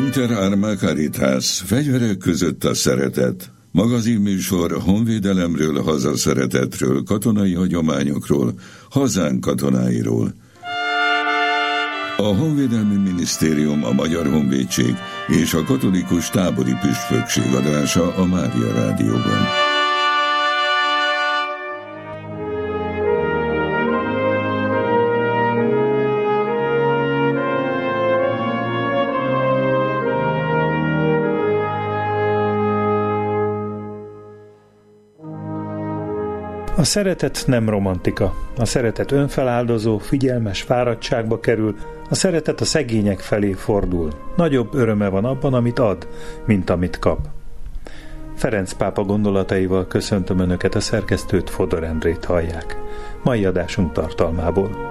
Inter Arma Caritas, fegyverek között a szeretet. Magazinműsor honvédelemről, hazaszeretetről, katonai hagyományokról, hazánk katonáiról. A Honvédelmi Minisztérium, a Magyar Honvédség és a Katolikus Tábori Püspökség adása a Mária Rádióban. A szeretet nem romantika. A szeretet önfeláldozó, figyelmes fáradtságba kerül, a szeretet a szegények felé fordul. Nagyobb öröme van abban, amit ad, mint amit kap. Ferenc pápa gondolataival köszöntöm Önöket, a szerkesztőt, Fodor Endrét hallják. Mai adásunk tartalmából.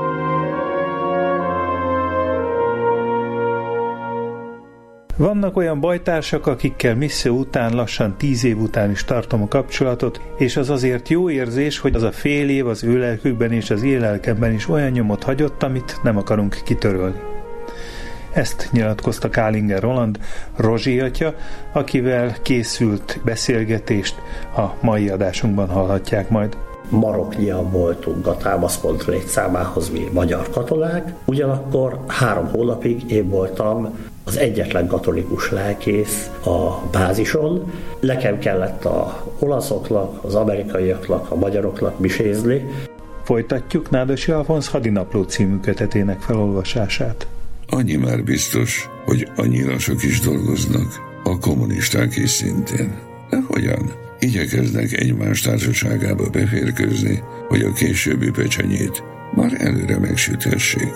Vannak olyan bajtársak, akikkel misszió után lassan 10 év után is tartom a kapcsolatot, és az azért jó érzés, hogy az a fél év az ő lelkükben és az én lelkemben is olyan nyomot hagyott, amit nem akarunk kitörölni. Ezt nyilatkozta Kálinger Roland, Rozsi atya, akivel készült beszélgetést a mai adásunkban hallhatják majd. Maroknyian voltunk a támaszpont létszámához mi magyar katonák, ugyanakkor 3 hónapig én voltam az egyetlen katolikus lelkész a bázison. Nekem kellett az olaszoknak, az amerikaiaknak, a magyaroknak misézni. Folytatjuk Nádas Alfonz Hadinapló című kötetének felolvasását. Annyi már biztos, hogy annyira sok is dolgoznak, a kommunisták is szintén. De hogyan? Igyekeznek egymás társaságába beférkőzni, hogy a későbbi pecsenyét már előre megsüthessék.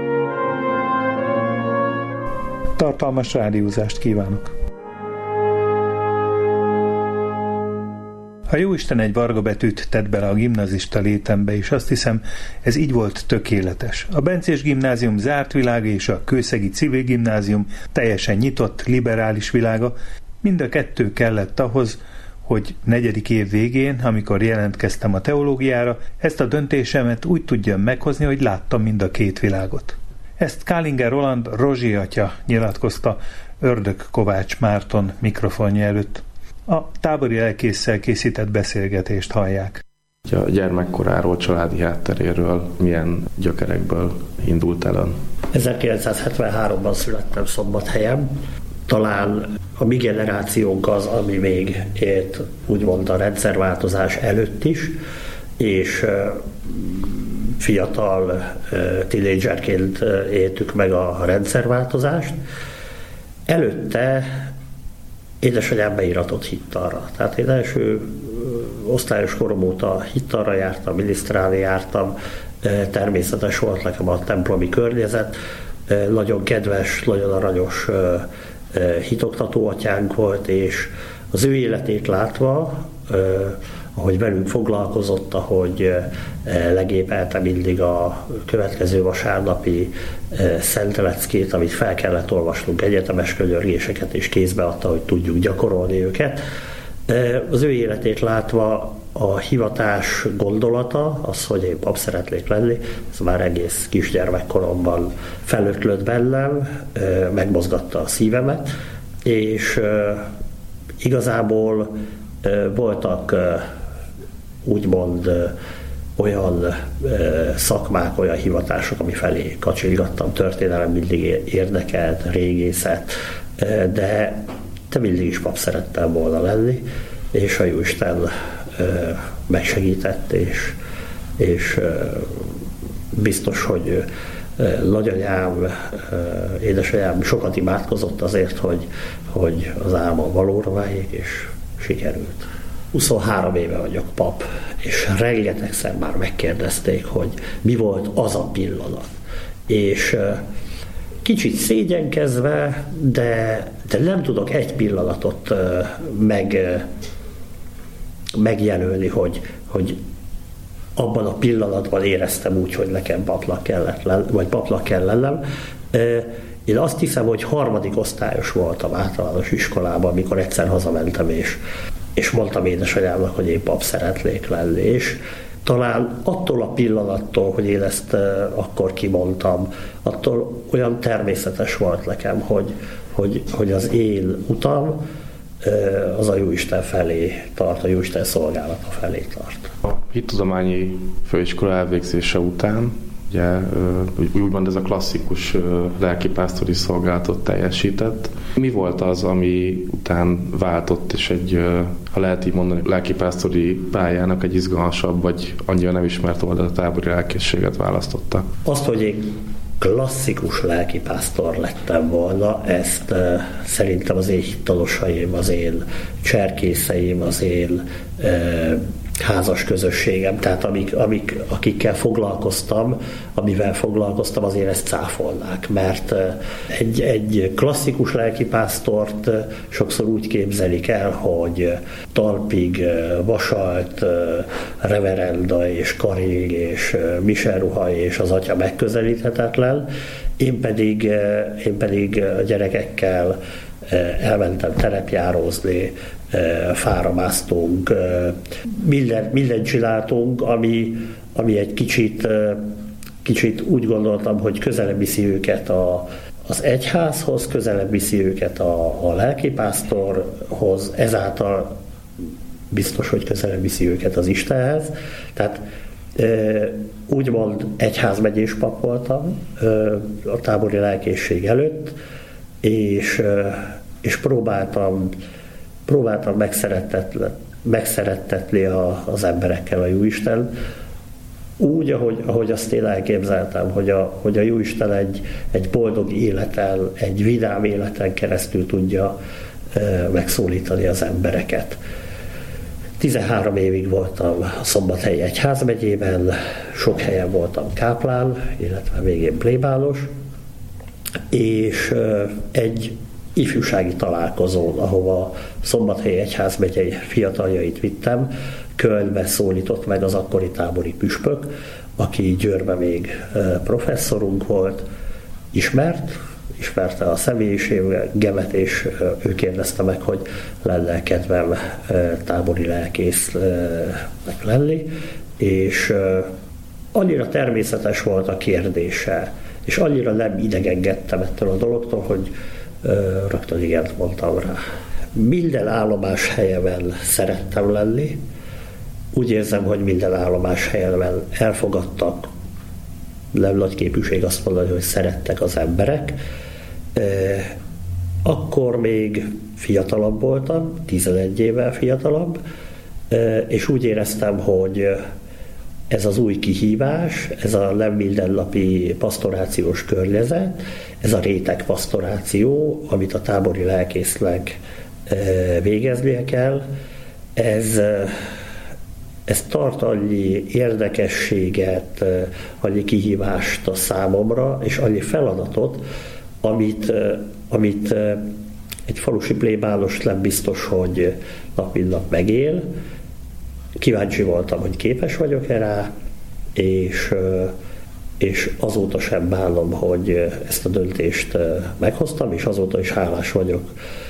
Tartalmas rádiózást kívánok! A Jóisten egy varga betűt tett bele a gimnazista létembe, és azt hiszem, ez így volt tökéletes. A Bencés gimnázium zárt világa és a Kőszegi civil gimnázium teljesen nyitott, liberális világa, mind a kettő kellett ahhoz, hogy 4. év végén, amikor jelentkeztem a teológiára, ezt a döntésemet úgy tudjam meghozni, hogy láttam mind a két világot. Ezt Kálinger Roland, Rozsi atya nyilatkozta Ördög Kovács Márton mikrofonja előtt. A tábori lelkésszel készített beszélgetést hallják. A gyermekkoráról, családi hátteréről, milyen gyökerekből indult el? 1973-ban születtem Szombathelyen. Talán a mi generációnk az, ami még élt úgymond a rendszerváltozás előtt is, és fiatal tínédzserként éltük meg a rendszerváltozást. Előtte édesanyám beíratott hittalra. Tehát én első osztályos korom óta hittalra jártam, minisztrálni jártam, természetes volt nekem a templomi környezet, nagyon kedves, nagyon aranyos hitoktató atyánk volt, és az ő életét látva, ahogy velünk foglalkozott, ahogy legépelte mindig a következő vasárnapi szenteleckét, amit fel kellett olvasnunk, egyetemes könyörgéseket, és kézbe adta, hogy tudjuk gyakorolni őket. Az ő életét látva a hivatás gondolata, az, hogy én pap szeretnék lenni, ez már egész kisgyermekkoromban felötlött bennem, megmozgatta a szívemet, és igazából voltak úgymond olyan szakmák, olyan hivatások, ami felé kacsingattam, történelem mindig érdekelt, régészet, de mindig is pap szerettem volna lenni, és a Jóisten megsegített, és biztos, hogy nagyanyám, édesanyám sokat imádkozott azért, hogy az álma valóra váljék, és sikerült. 23 éve vagyok pap, és rengetegszer már megkérdezték, hogy mi volt az a pillanat. És kicsit szégyenkezve, de nem tudok egy pillanatot megjelölni, hogy abban a pillanatban éreztem úgy, hogy nekem papnak kell lennem. Én azt hiszem, hogy 3. osztályos voltam általános iskolában, amikor egyszer hazamentem, és mondtam édesanyámnak, hogy én pap szeretnék lenni, és talán attól a pillanattól, hogy én ezt akkor kimondtam, attól olyan természetes volt nekem, hogy az én utam az a Jóisten felé tart, a Jóisten szolgálata felé tart. A hittudományi főiskola elvégzése után, ugye úgymond ez a klasszikus lelkipásztori szolgálatot teljesített. Mi volt az, ami után váltott, és ha lehet így mondani, lelkipásztori pályának egy izgalmasabb, vagy annyira nem ismert oldal a tábori lelkészséget választotta? Azt, hogy én klasszikus lelkipásztor lettem volna, ezt szerintem az én hittalosaim, az én cserkészeim, az én házas közösségem, tehát akikkel foglalkoztam, amivel foglalkoztam, azért ezt cáfolnák, mert egy klasszikus lelkipásztort sokszor úgy képzelik el, hogy talpig vasalt reverenda és karig és miseruha és az atya megközelíthetetlen, én pedig a gyerekekkel elmentem terepjárózni, fára másztunk, mindent csináltunk, ami egy kicsit úgy gondoltam, hogy közelebb viszi őket az egyházhoz, közelebb viszi őket a lelkipásztorhoz, ezáltal biztos, hogy közelebb viszi őket az Istenhez. Tehát úgymond egyházmegyés pap voltam a tábori lelkészség előtt, és próbáltam megszerettetni az emberekkel a Jóisten, úgy, ahogy azt én elképzeltem, hogy a Jóisten egy boldog életen, egy vidám életen keresztül tudja megszólítani az embereket. 13 évig voltam a Szombathelyi Egyházmegyében, sok helyen voltam káplán, illetve végén plébános, és egy ifjúsági találkozón, ahova Szombathelyi Egyházmegyei fiataljait vittem, Kölnbe szólított meg az akkori tábori püspök, aki Győrben még professzorunk volt, ismerte a személyiségemet, és ő kérdezte meg, hogy lenne kedvem tábori lelkésznek lenni, és annyira természetes volt a kérdése, és annyira nem idegenkedtem ettől a dologtól, hogy rögtön igent mondtam rá. Minden állomás helyemen szerettem lenni, úgy érzem, hogy minden állomás helyemen elfogadtak, nem nagy képűség azt mondani, hogy szerettek az emberek. Akkor még fiatalabb voltam, 11 évvel fiatalabb, és úgy éreztem, hogy ez az új kihívás, ez a nem mindennapi pasztorációs környezet, ez a réteg pasztoráció, amit a tábori lelkésznek végeznie kell, ez tart annyi érdekességet, annyi kihívást a számomra, és annyi feladatot, amit egy falusi plébános nem biztos, hogy nap mint nap megél. Kíváncsi voltam, hogy képes vagyok-e rá, és azóta sem bánom, hogy ezt a döntést meghoztam, és azóta is hálás vagyok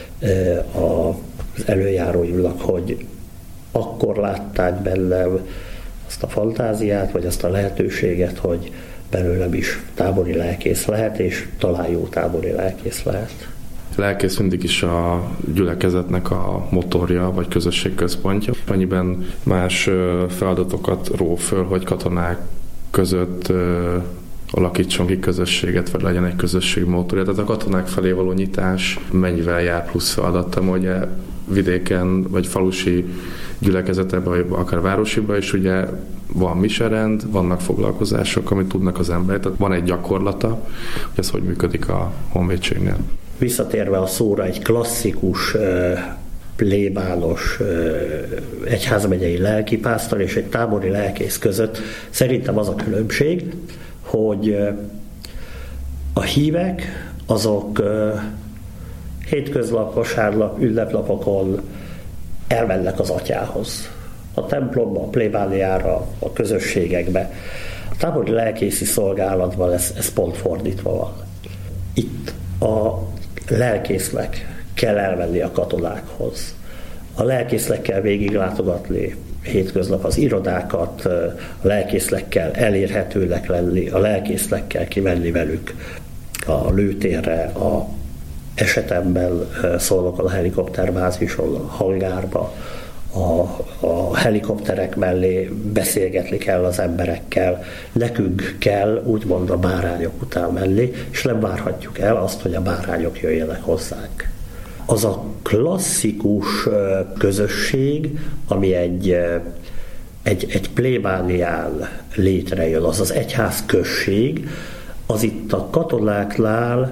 az előjáróimnak, hogy akkor látták bennem azt a fantáziát, vagy azt a lehetőséget, hogy belőlem is tábori lelkész lehet, és talán jó tábori lelkész lehet. Lelkész mindig is a gyülekezetnek a motorja, vagy közösségközpontja. Annyiben más feladatokat ró föl, hogy katonák között alakítson ki közösséget, vagy legyen egy közösség motorja. Tehát a katonák felé való nyitás mennyivel jár plusz feladattam, ugye vidéken, vagy falusi gyülekezetekben, vagy akár városiban is ugye van miserend, vannak foglalkozások, amit tudnak az emberek, tehát van egy gyakorlata, hogy ez hogy működik a honvédségnél. Visszatérve a szóra, egy klasszikus plébános egyházmegyei lelkipásztor és egy tábori lelkész között szerintem az a különbség, hogy a hívek azok hétköznap, vasárnap, ünnepnapokon elmennek az atyához. A templomba, a plébániára, a közösségekbe. A tábori lelkészi szolgálatban ez pont fordítva van. Itt a lelkésznek kell elmenni a katonákhoz. A lelkésznek kell végiglátogatni hétköznap az irodákat, a lelkésznek kell elérhetőnek lenni, a lelkésznek kell kimenni velük a lőtérre, esetemben Szolnokon a helikopterbázison, a hangárba, a helikopterek mellé beszélgetni kell az emberekkel, nekünk kell úgymond a bárányok után menni, és nem várhatjuk el azt, hogy a bárányok jöjjenek hozzánk. Az a klasszikus közösség, ami egy plébánián létrejön, az az egyházközség, az itt a katonáknál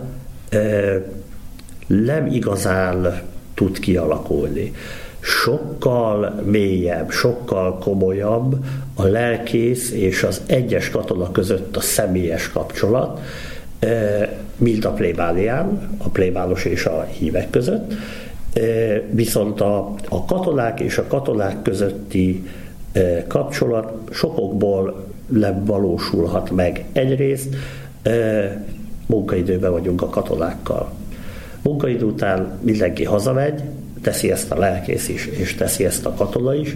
nem igazán tud kialakulni. Sokkal mélyebb, sokkal komolyabb a lelkész és az egyes katona között a személyes kapcsolat, mint a plébánián, a plébános és a hívek között. Viszont a katonák és a katonák közötti kapcsolat sokokból nem valósulhat meg. Egyrészt munkaidőben vagyunk a katonákkal. Munkaidő után mindenki hazamegy, teszi ezt a lelkész is, és teszi ezt a katona is,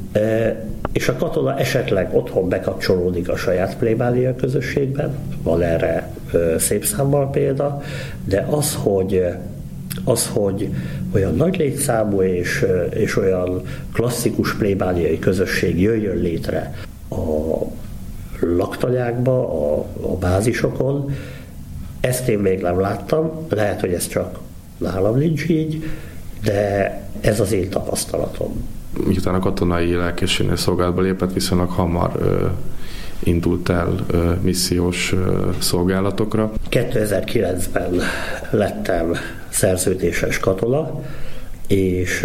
és a katona esetleg otthon bekapcsolódik a saját plébánia közösségben, van erre szép számmal példa, de az, hogy olyan nagy létszámú és olyan klasszikus plébániai közösség jöjjön létre a laktanyákba, a bázisokon, ezt én még nem láttam, lehet, hogy ez csak nálam nincs így, de ez az én tapasztalatom. Miután a katonai lelkészségnél szolgálatba lépett, viszonylag hamar indult el missziós szolgálatokra. 2009-ben lettem szerződéses katona, és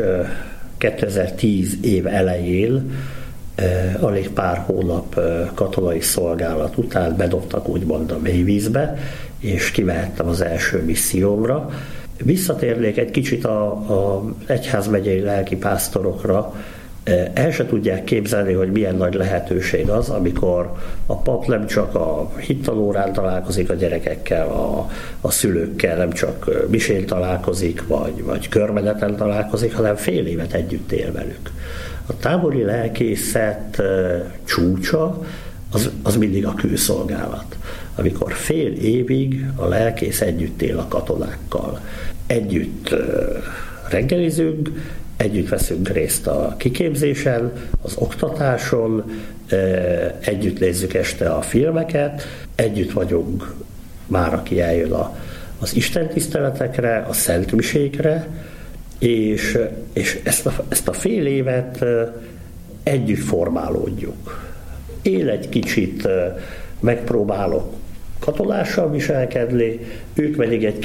2010 év elején alig pár hónap katonai szolgálat után bedobtak úgymond a mélyvízbe, és kimehettem az első missziómra. Visszatérnék egy kicsit az egyházmegyei lelkipásztorokra. El se tudják képzelni, hogy milyen nagy lehetőség az, amikor a pap nem csak a hittanórán találkozik a gyerekekkel, a szülőkkel, nem csak misén találkozik, vagy körmeneten találkozik, hanem fél évet együtt él velük. A tábori lelkészet csúcsa az mindig a külszolgálat, amikor fél évig a lelkész együtt él a katonákkal. Együtt reggelizünk, együtt veszünk részt a kiképzésen, az oktatáson, együtt nézzük este a filmeket, együtt vagyunk már, aki eljön az istentiszteletekre, a szentmisékre, és ezt a fél évet együtt formálódjuk. Én egy kicsit megpróbálok katonással viselkedni, ők pedig egy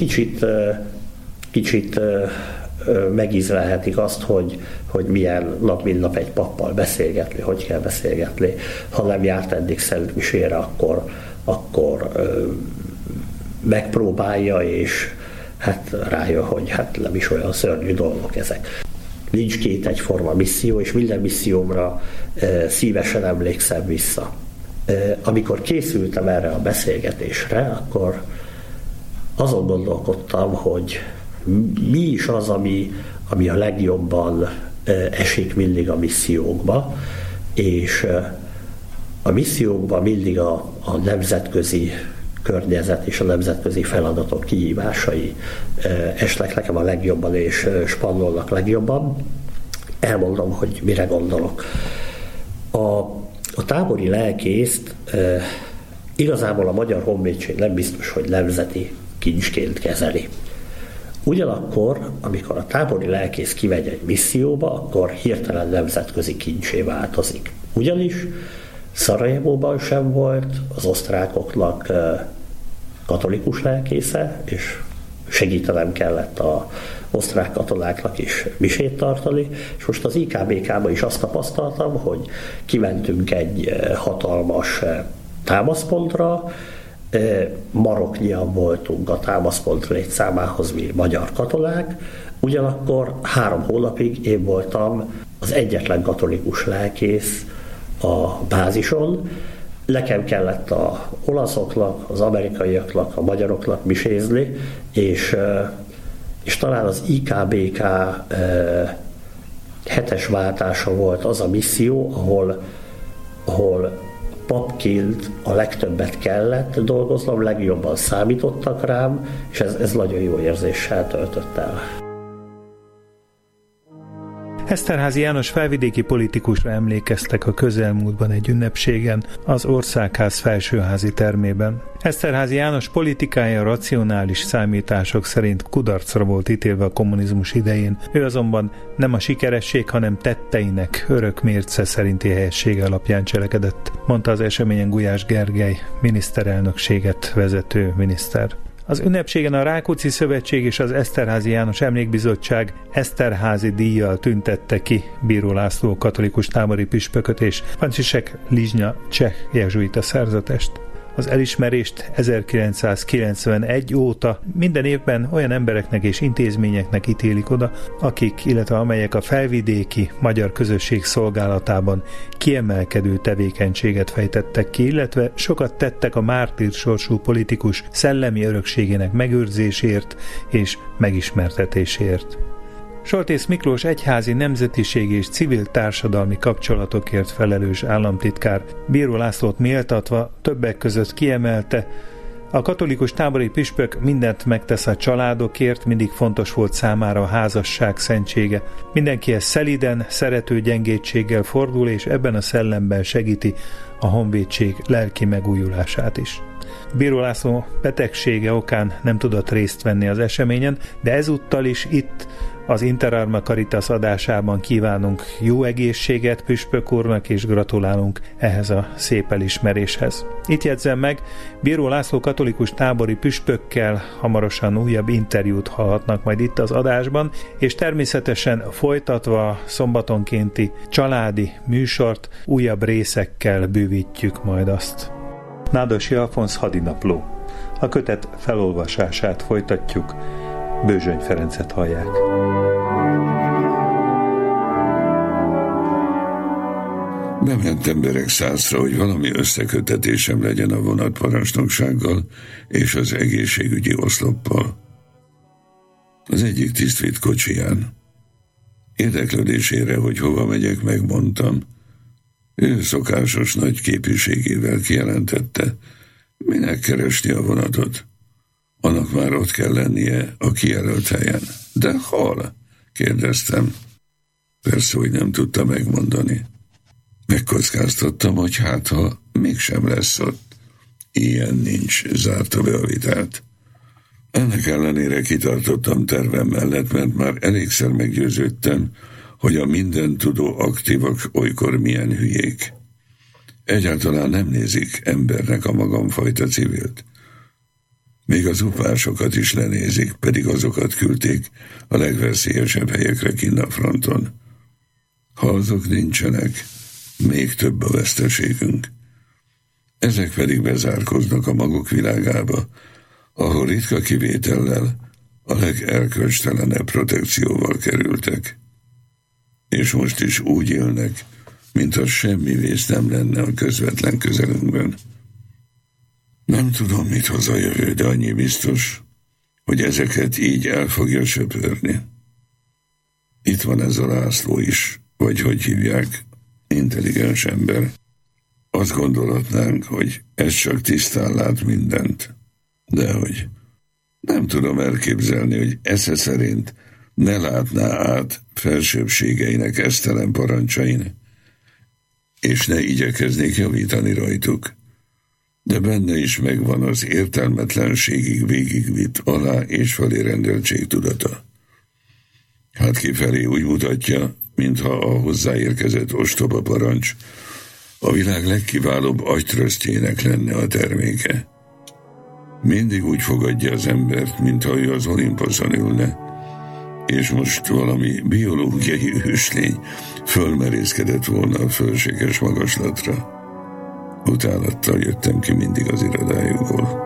kicsit megízlelhetik azt, hogy milyen nap mint nap egy pappal beszélgetni, hogy kell beszélgetni. Ha nem járt eddig szentmisére, akkor megpróbálja, és hát rájön, hogy hát nem is olyan szörnyű dolgok ezek. Nincs két egyforma misszió, és minden missziómra szívesen emlékszem vissza. Amikor készültem erre a beszélgetésre, akkor azon gondolkodtam, hogy mi is az, ami a legjobban esik mindig a missziókba, és a missziókban mindig a nemzetközi környezet és a nemzetközi feladatok kihívásai esnek nekem a legjobban, és spannolnak legjobban. Elmondom, hogy mire gondolok. A tábori lelkészt igazából a Magyar Honvédség nem biztos, hogy nemzeti kincsként kezeli. Ugyanakkor, amikor a tábori lelkész kimegy egy misszióba, akkor hirtelen nemzetközi kincsé változik. Ugyanis Szarajevóban sem volt az osztrákoknak katolikus lelkésze, és segítenem kellett az osztrák katonáknak is misét tartani, és most az IKBK-ban is azt tapasztaltam, hogy kimentünk egy hatalmas támaszpontra, maroknyian voltunk a támaszpont létszámához mi magyar katonák, ugyanakkor 3 hónapig én voltam az egyetlen katolikus lelkész a bázison. Nekem kellett az olaszoknak, az amerikaiaknak, a magyaroknak misézni, és talán az IKBK 7-es váltása volt az a misszió, ahol papként a legtöbbet kellett dolgoznom, legjobban számítottak rám, és ez nagyon jó érzéssel töltött el. Eszterházy János felvidéki politikusra emlékeztek a közelmúltban egy ünnepségen, az Országház felsőházi termében. Eszterházy János politikája racionális számítások szerint kudarcra volt ítélve a kommunizmus idején, ő azonban nem a sikeresség, hanem tetteinek örök mérce szerinti helyessége alapján cselekedett, mondta az eseményen Gulyás Gergely, miniszterelnökséget vezető miniszter. Az ünnepségen a Rákóczi Szövetség és az Eszterházy János Emlékbizottság Eszterházy díjjal tüntette ki Bíró László katolikus tábori püspököt és Franciszek Lizsnya cseh jezsuita szerzetest. Az elismerést 1991 óta minden évben olyan embereknek és intézményeknek ítélik oda, akik, illetve amelyek a felvidéki magyar közösség szolgálatában kiemelkedő tevékenységet fejtettek ki, illetve sokat tettek a mártír sorsú politikus szellemi örökségének megőrzésért és megismertetésért. Soltész Miklós egyházi nemzetiségi és civil társadalmi kapcsolatokért felelős államtitkár Bíró Lászlót méltatva többek között kiemelte, a katolikus tábori püspök mindent megtesz a családokért, mindig fontos volt számára a házasság szentsége. Mindenkihez szeliden, szerető gyengétséggel fordul, és ebben a szellemben segíti a honvédség lelki megújulását is. Bíró László betegsége okán nem tudott részt venni az eseményen, de ezúttal is itt az Inter Arma Caritas adásában kívánunk jó egészséget püspök úrnak, és gratulálunk ehhez a szép elismeréshez. Itt jegyzem meg, Bíró László katolikus tábori püspökkel hamarosan újabb interjút hallhatnak majd itt az adásban, és természetesen folytatva a szombatonkénti családi műsort újabb részekkel bővítjük majd azt. Nádosi Alfonz Hadinapló. A kötet felolvasását folytatjuk. Bőzsöny Ferencet hallják. Bement emberek százra, hogy valami összekötetésem legyen a vonatparancsnoksággal és az egészségügyi oszloppal. Az egyik tiszt vitt kocsiján. Érdeklődésére, hogy hova megyek, megmondtam. Ő szokásos nagy képűségével kijelentette, minek keresni a vonatot. Annak már ott kell lennie a kijelölt helyen. De hol? Kérdeztem. Persze, hogy nem tudta megmondani. Megkockáztattam, hogy hát, ha mégsem lesz ott. Ilyen nincs, zárta be a vitát. Ennek ellenére kitartottam tervem mellett, mert már elégszer meggyőződtem, hogy a mindentudó aktívak olykor milyen hülyék. Egyáltalán nem nézik embernek a magamfajta civilt. Még az upásokat is lenézik, pedig azokat küldték a legveszélyesebb helyekre kinn a fronton. Ha azok nincsenek, még több a veszteségünk. Ezek pedig bezárkoznak a maguk világába, ahol ritka kivétellel a legerkölcstelenebb protekcióval kerültek. És most is úgy élnek, mintha semmi vész nem lenne a közvetlen közelünkben. Nem tudom, mit hoz a jövő, de annyi biztos, hogy ezeket így el fogja söpörni. Itt van ez a László is, vagy hogy hívják, intelligens ember. Azt gondolhatnánk, hogy ez csak tisztán lát mindent. Dehogy nem tudom elképzelni, hogy esze szerint ne látná át felsőbbségeinek esztelen parancsain, és ne igyekeznék javítani rajtuk. De benne is megvan az értelmetlenségig végigvitt alá és felé rendeltség tudata. Hát kifelé úgy mutatja, mintha a hozzáérkezett ostoba parancs a világ legkiválóbb agytröztjének lenne a terméke. Mindig úgy fogadja az embert, mintha ő az Olimposzon ülne, és most valami biológiai őslény fölmerészkedett volna a fölséges magaslatra. Utálattal jöttem ki mindig az irodájukból.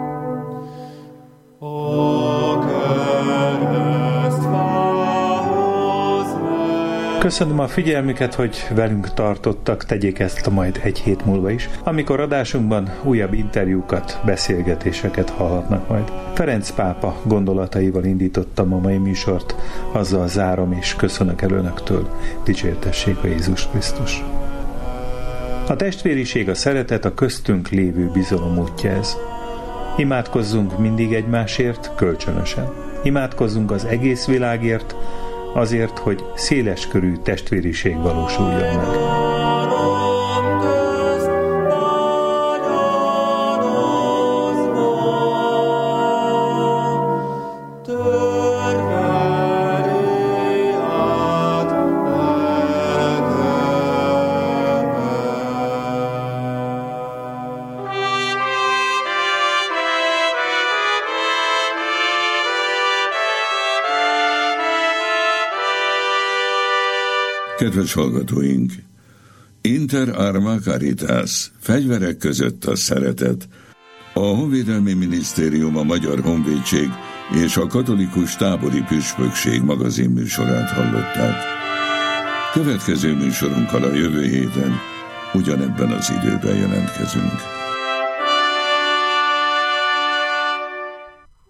Köszönöm a figyelmüket, hogy velünk tartottak, tegyék ezt majd egy hét múlva is, amikor adásunkban újabb interjúkat, beszélgetéseket hallhatnak majd. Ferenc pápa gondolataival indítottam a mai műsort, azzal zárom és köszönök el önöktől. Dicsértessék a Jézus Krisztus! A testvériség, a szeretet a köztünk lévő bizalom útja ez. Imádkozzunk mindig egymásért, kölcsönösen. Imádkozzunk az egész világért, azért, hogy széles körű testvériség valósuljon meg. Kedves hallgatóink! Inter arma caritas, fegyverek között a szeretet. A Honvédelmi Minisztérium, a Magyar Honvédség és a Katolikus Tábori Püspökség magazin műsorát hallották. Következő műsorunkkal a jövő héten ugyanebben az időben jelentkezünk.